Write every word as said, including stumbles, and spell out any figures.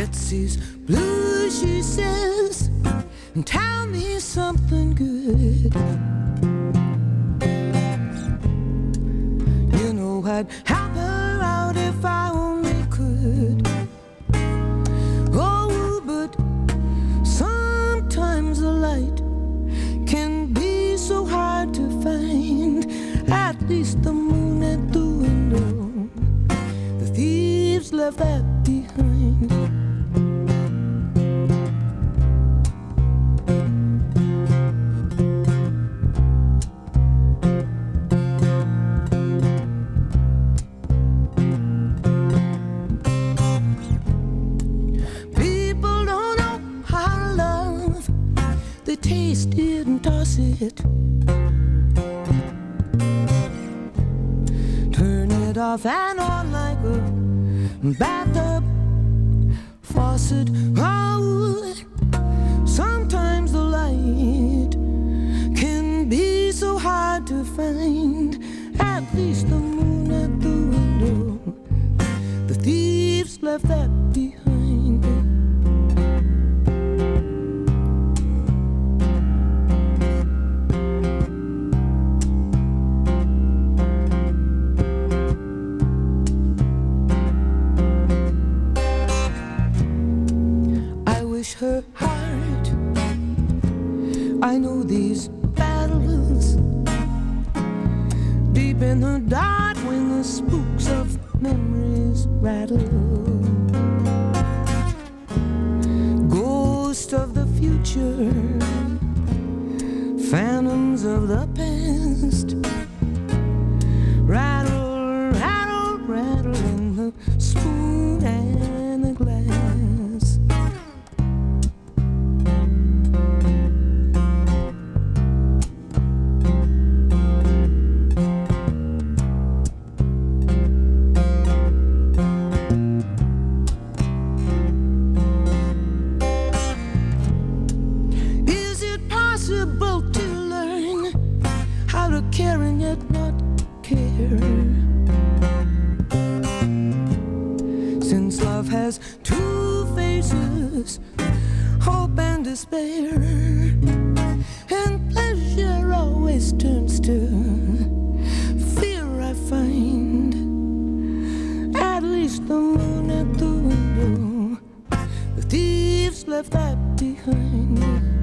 Betsy's blue, she says, and tell me something good. You know I'd help her out if I only could. Oh, but sometimes the light can be so hard to find. At least the moon at the window, the thieves left that behind. People don't know how to love, they taste it and toss it. Turn it off and on like a bathtub faucet. Oh, sometimes the light can be so hard to find. At least the moon at the window, the thieves left that behind. Her heart, I know these battles deep in the dark when the spooks of memories rattle. Ghosts of the future, phantoms of the past, rattle, rattle, rattle in the spoon and the glass. Care and yet not care, since love has two faces, hope and despair, and pleasure always turns to fear. I find at least the moon at the window, the thieves left that behind.